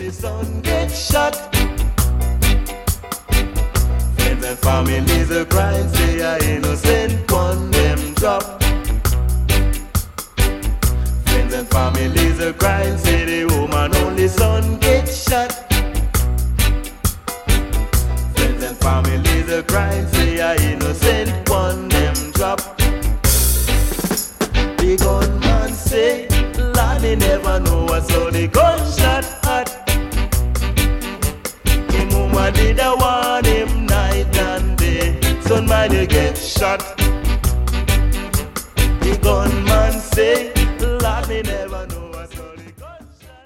only son get shot. Friends and families are crying, say are innocent, one them drop. Friends and families are crying, say the woman only son get shot. Friends and families are crying, say are innocent, one them drop. The gunman say, Lord, they never know what's how the gunshot hot. Him woman did a warn him night and day, son might you get shot. The gunman say, Lord, they never know.